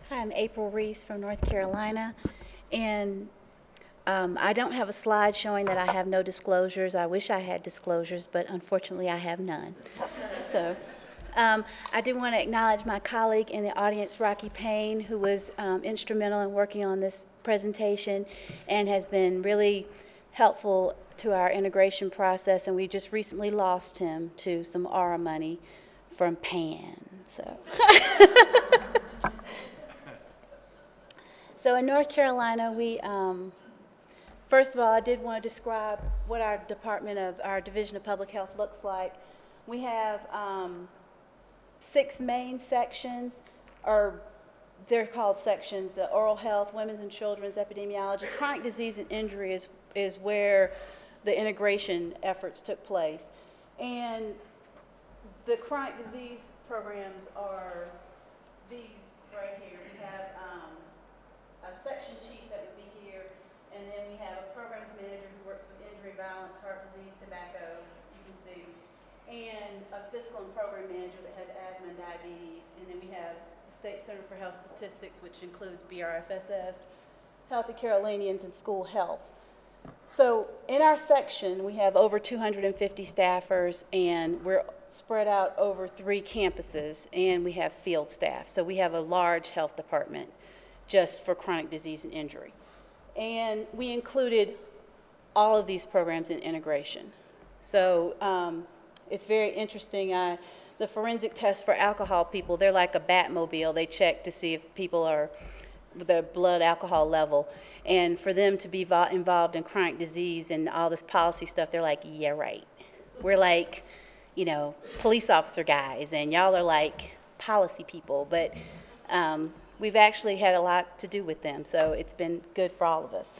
Hi, I'm April Reese from North Carolina, and I don't have a slide showing that I have no disclosures. I wish I had disclosures, but unfortunately I have none. So I do want to acknowledge my colleague in the audience, Rocky Payne, who was instrumental in working on this presentation and has been really helpful to our integration process, and we just recently lost him to some ARA money from PAN. So. So in North Carolina, first of all, I did want to describe what our Division of Public Health looks like. We have 6 main sections, or they're called sections: the oral health, women's and children's, epidemiology, chronic disease and injury is where the integration efforts took place. And the chronic disease programs are these right here. We have a section chief that would be here, and then we have a programs manager who works with injury, violence, heart disease, tobacco, you can see, and a fiscal and program manager that has asthma and diabetes, and then we have the State Center for Health Statistics, which includes BRFSS, Healthy Carolinians, and school health. So in our section, we have over 250 staffers, and we're spread out over 3 campuses, and we have field staff. So we have a large health department just for chronic disease and injury. And we included all of these programs in integration. So it's very interesting. The forensic test for alcohol people, they're like a Batmobile. They check to see if people are their blood alcohol level. And for them to be involved in chronic disease and all this policy stuff, they're like, yeah, right. We're like, police officer guys, and y'all are like policy people. But we've actually had a lot to do with them, so it's been good for all of us.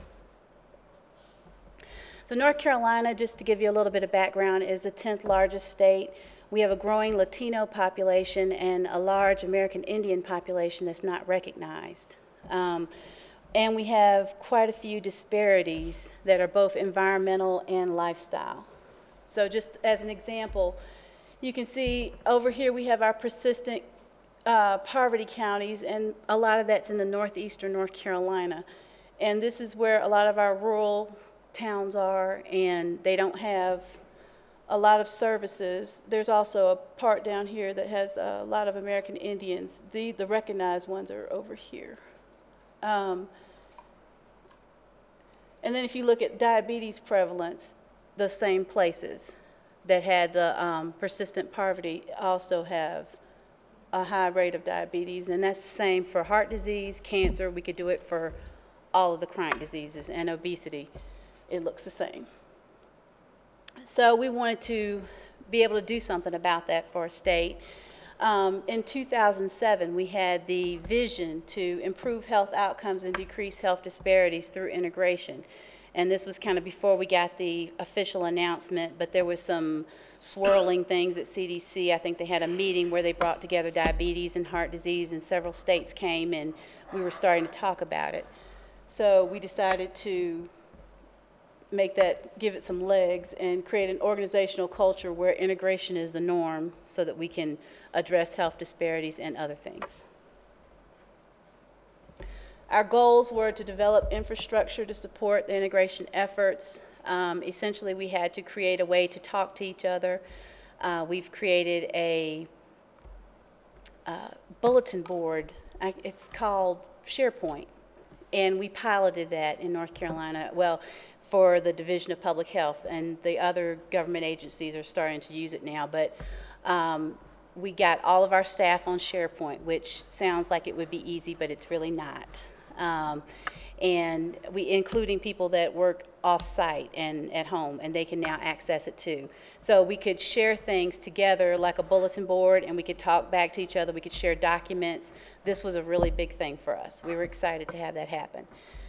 So North Carolina, just to give you a little bit of background, is the 10th largest state. We have a growing Latino population and a large American Indian population that's not recognized. And we have quite a few disparities that are both environmental and lifestyle. So just as an example, you can see over here we have our persistent poverty counties, and a lot of that's in the northeastern North Carolina. And this is where a lot of our rural towns are, and they don't have a lot of services. There's also a part down here that has a lot of American Indians. The recognized ones are over here. And then if you look at diabetes prevalence, the same places that had the persistent poverty also have a high rate of diabetes, and that's the same for heart disease, cancer. We could do it for all of the chronic diseases, and obesity. It looks the same. So we wanted to be able to do something about that for our state. In 2007, we had the vision to improve health outcomes and decrease health disparities through integration. And this was kind of before we got the official announcement, but there was some swirling things at CDC. I think they had a meeting where they brought together diabetes and heart disease, and several states came, and we were starting to talk about it. So we decided to give it some legs and create an organizational culture where integration is the norm so that we can address health disparities and other things. Our goals were to develop infrastructure to support the integration efforts. Essentially, we had to create a way to talk to each other. We've created a bulletin board. It's called SharePoint, and we piloted that in North Carolina. Well, for the Division of Public Health, and the other government agencies are starting to use it now. But we got all of our staff on SharePoint, which sounds like it would be easy, but it's really not. And including people that work off-site and at home, and they can now access it too. So we could share things together like a bulletin board, and we could talk back to each other. We could share documents. This was a really big thing for us. We were excited to have that happen.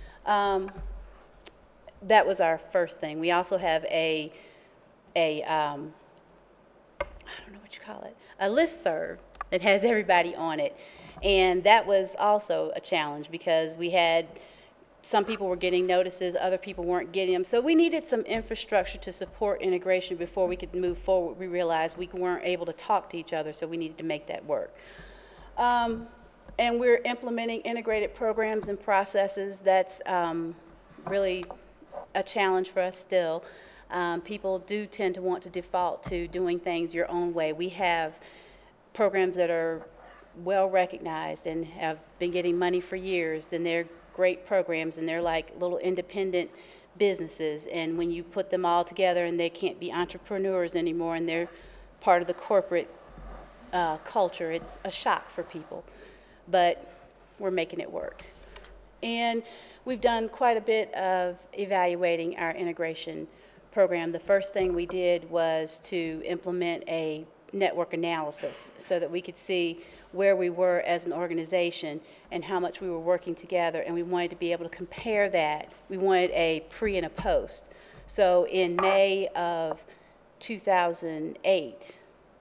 That was our first thing. We also have I don't know what you call it, a listserv that has everybody on it. And that was also a challenge because we had some people were getting notices, other people weren't getting them. So we needed some infrastructure to support integration before we could move forward. We realized we weren't able to talk to each other, so we needed to make that work. And we're implementing integrated programs and processes. That's really a challenge for us still. People do tend to want to default to doing things your own way. We have programs that are well recognized and have been getting money for years, and they're great programs, and they're like little independent businesses. And when you put them all together and they can't be entrepreneurs anymore and they're part of the corporate culture, it's a shock for people. But we're making it work. And we've done quite a bit of evaluating our integration program. The first thing we did was to implement a network analysis so that we could see where we were as an organization and how much we were working together, and we wanted to be able to compare that. We wanted a pre and a post. So in May of 2009,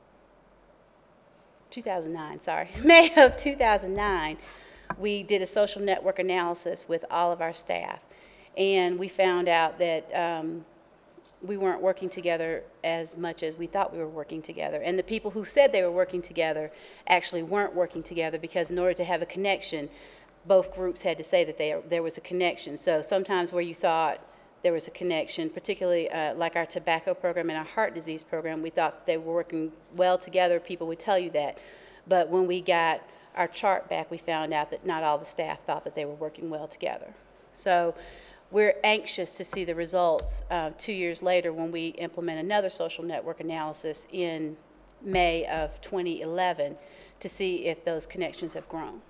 May of 2009, we did a social network analysis with all of our staff, and we found out that we weren't working together as much as we thought we were working together. And the people who said they were working together actually weren't working together, because in order to have a connection, both groups had to say that there was a connection. So sometimes where you thought there was a connection, particularly like our tobacco program and our heart disease program, we thought they were working well together. People would tell you that. But when we got our chart back, we found out that not all the staff thought that they were working well together. So we're anxious to see the results 2 years later when we implement another social network analysis in May of 2011 to see if those connections have grown.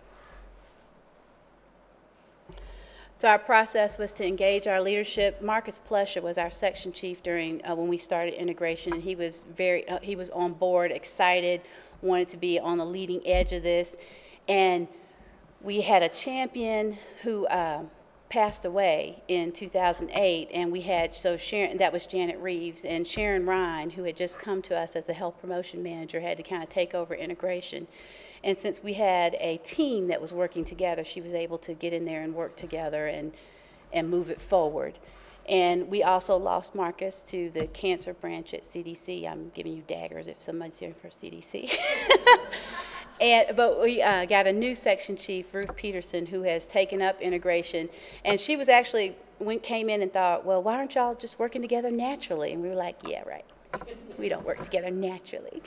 So our process was to engage our leadership. Marcus Plesha was our section chief during when we started integration, and he was he was on board, excited, wanted to be on the leading edge of this. And we had a champion who passed away in 2008, and we had, so Sharon, that was Janet Reeves, and Sharon Ryan, who had just come to us as a health promotion manager, had to kind of take over integration. And since we had a team that was working together, she was able to get in there and work together and move it forward. And we also lost Marcus to the cancer branch at CDC. I'm giving you daggers if somebody's here for CDC. But we got a new section chief, Ruth Peterson, who has taken up integration. And she was actually, came in and thought, well, why aren't y'all just working together naturally? And we were like, yeah, right. We don't work together naturally.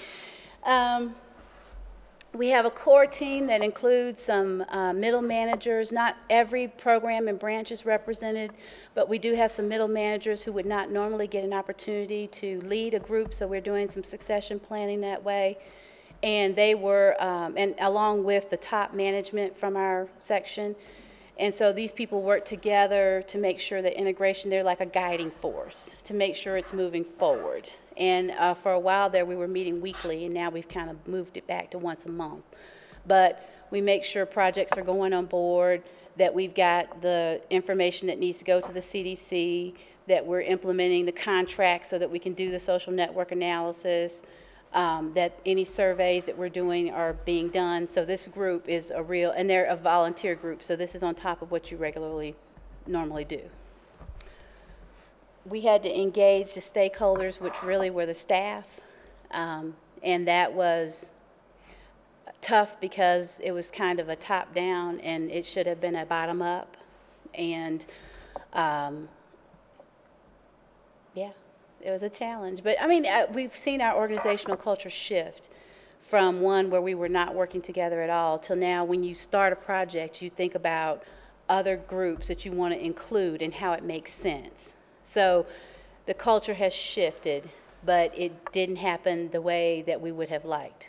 We have a core team that includes some middle managers. Not every program and branch is represented, but we do have some middle managers who would not normally get an opportunity to lead a group, so we're doing some succession planning that way. And they were, and along with the top management from our section. And so these people work together to make sure that integration, they're like a guiding force to make sure it's moving forward. And for a while there, we were meeting weekly, and now we've kind of moved it back to once a month. But we make sure projects are going on board, that we've got the information that needs to go to the CDC, that we're implementing the contract so that we can do the social network analysis, that any surveys that we're doing are being done. So this group is a real, and they're a volunteer group, so this is on top of what you normally do. We had to engage the stakeholders, which really were the staff, and that was tough because it was kind of a top-down, and it should have been a bottom-up. And yeah, it was a challenge. But I mean, we've seen our organizational culture shift from one where we were not working together at all till now when you start a project, you think about other groups that you want to include and how it makes sense. So the culture has shifted, but it didn't happen the way that we would have liked.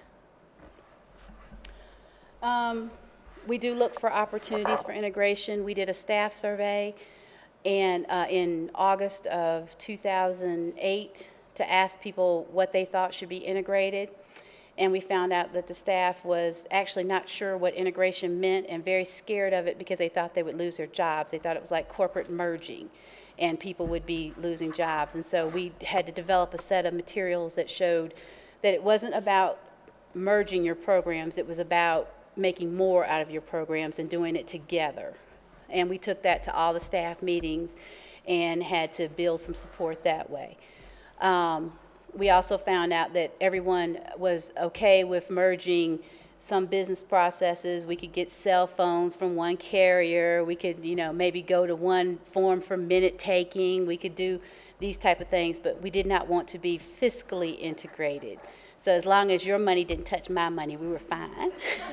We do look for opportunities for integration. We did a staff survey and in August of 2008 to ask people what they thought should be integrated. And we found out that the staff was actually not sure what integration meant and very scared of it because they thought they would lose their jobs. They thought it was like corporate merging and people would be losing jobs. And so we had to develop a set of materials that showed that it wasn't about merging your programs, it was about making more out of your programs and doing it together. And we took that to all the staff meetings and had to build some support that way. We also found out that everyone was okay with merging some business processes. We could get cell phones from one carrier. We could, maybe go to one form for minute taking. We could do these type of things, but we did not want to be fiscally integrated. So as long as your money didn't touch my money, we were fine.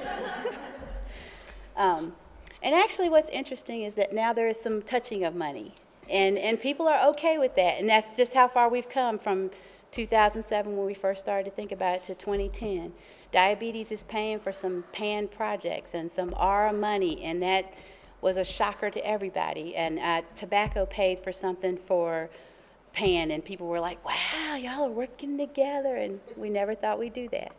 And actually what's interesting is that now there is some touching of money. And people are okay with that. And that's just how far we've come from 2007 when we first started to think about it to 2010. Diabetes is paying for some PAN projects and some ARA money, and that was a shocker to everybody. And tobacco paid for something for PAN, and people were like, wow, y'all are working together, and we never thought we'd do that.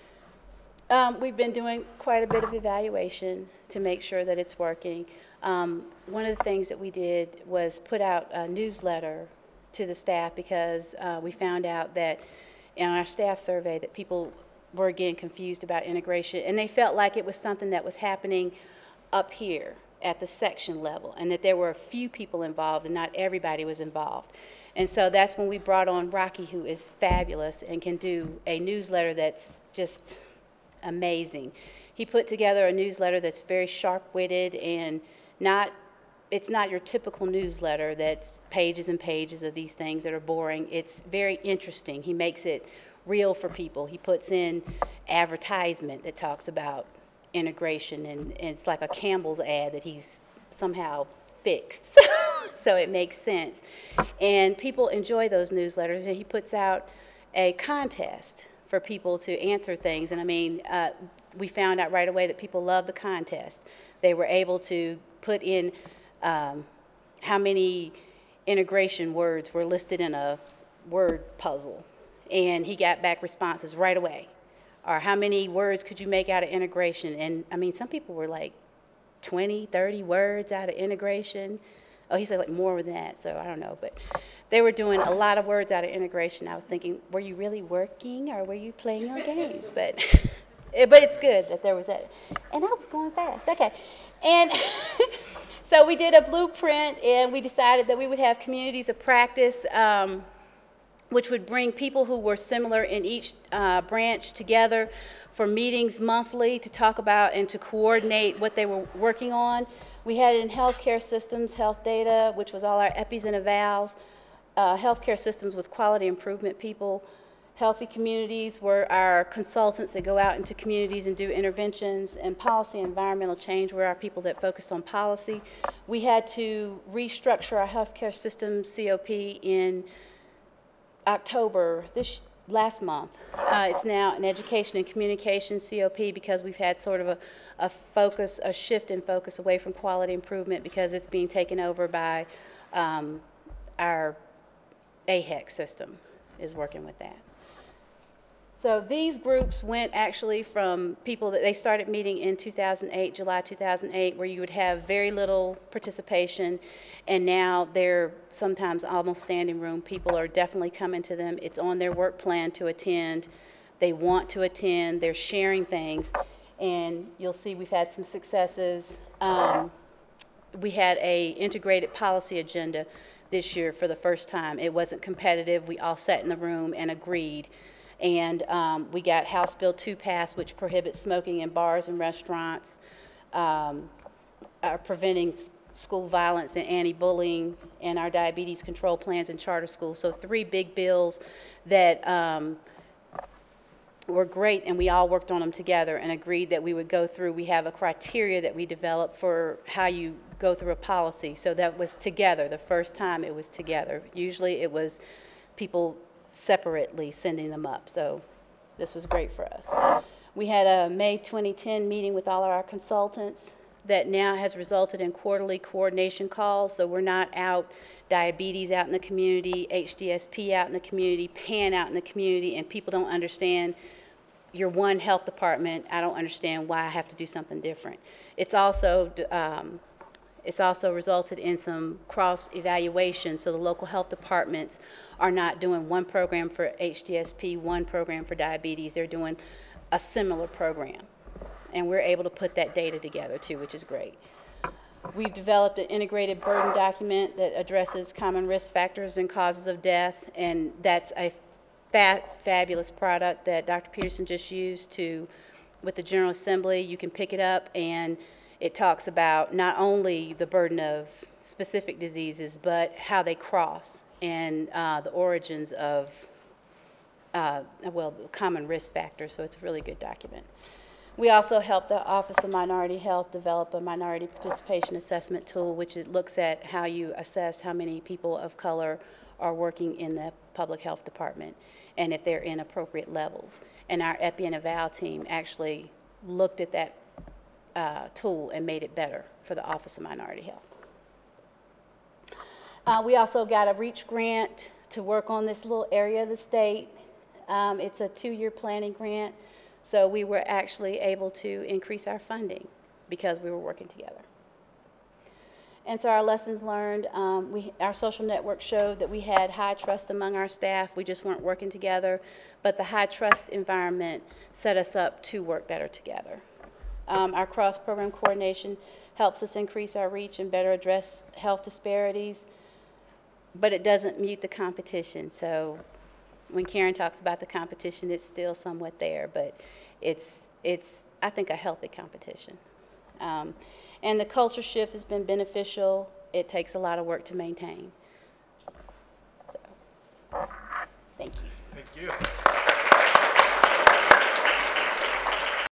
We've been doing quite a bit of evaluation to make sure that it's working. One of the things that we did was put out a newsletter to the staff because we found out that in our staff survey that people were again confused about integration, and they felt like it was something that was happening up here at the section level, and that there were a few people involved and not everybody was involved. And so that's when we brought on Rocky, who is fabulous and can do a newsletter that's just amazing. He put together a newsletter that's very sharp-witted and it's not your typical newsletter that's pages and pages of these things that are boring. It's very interesting. He makes it real for people. He puts in advertisement that talks about integration, and it's like a Campbell's ad that he's somehow fixed. So it makes sense. And people enjoy those newsletters, and he puts out a contest for people to answer things. And I mean, we found out right away that people love the contest. They were able to put in how many integration words were listed in a word puzzle, and he got back responses right away. Or how many words could you make out of integration? And I mean, some people were like 20, 30 words out of integration. Oh, he said like more than that, so I don't know. But they were doing a lot of words out of integration. I was thinking, were you really working or were you playing your games? But it's good that there was that. And I was going fast. Okay. And so we did a blueprint, and we decided that we would have communities of practice, which would bring people who were similar in each branch together for meetings monthly to talk about and to coordinate what they were working on. We had it in healthcare systems, health data, which was all our EPIs and evals. Healthcare systems was quality improvement people. Healthy communities were our consultants that go out into communities and do interventions. And policy and environmental change were our people that focused on policy. We had to restructure our healthcare systems COP in October, last month. It's now an education and communication COP because we've had sort of a shift in focus away from quality improvement because it's being taken over by our AHEC system is working with that. So these groups went actually from people that they started meeting in 2008, July 2008, where you would have very little participation, and now they're sometimes almost standing room. People are definitely coming to them. It's on their work plan to attend. They want to attend. They're sharing things, and you'll see we've had some successes. We had a integrated policy agenda this year for the first time. It wasn't competitive. We all sat in the room and agreed. And we got House Bill 2 passed, which prohibits smoking in bars and restaurants, preventing school violence and anti-bullying, and our diabetes control plans in charter schools. So 3 big bills that were great, and we all worked on them together and agreed that we would go through. We have a criteria that we developed for how you go through a policy. So that was together. The first time it was together. Usually it was people separately sending them up. So this was great for us. We had a May 2010 meeting with all of our consultants that now has resulted in quarterly coordination calls. So we're not out diabetes out in the community, HDSP out in the community, PAN out in the community, and people don't understand your one health department. I don't understand why I have to do something different. It's also resulted in some cross-evaluation, so the local health departments are not doing one program for HDSP, one program for diabetes. They're doing a similar program, and we're able to put that data together too, which is great. We've developed an integrated burden document that addresses common risk factors and causes of death, and that's a fabulous product that Dr. Peterson just used to with the General Assembly. You can pick it up, and it talks about not only the burden of specific diseases, but how they cross and the origins of, well, common risk factors. So it's a really good document. We also helped the Office of Minority Health develop a minority participation assessment tool, which it looks at how you assess how many people of color are working in the public health department and if they're in appropriate levels. And our Epi and Eval team actually looked at that tool and made it better for the Office of Minority Health. We also got a REACH grant to work on this little area of the state. It's a 2-year planning grant. So we were actually able to increase our funding because we were working together. And so our lessons learned, our social network showed that we had high trust among our staff. We just weren't working together, but the high trust environment set us up to work better together. Our cross-program coordination helps us increase our reach and better address health disparities, but it doesn't mute the competition. So when Karen talks about the competition, it's still somewhat there, but it's I think, a healthy competition. And the culture shift has been beneficial. It takes a lot of work to maintain. So, thank you. Thank you.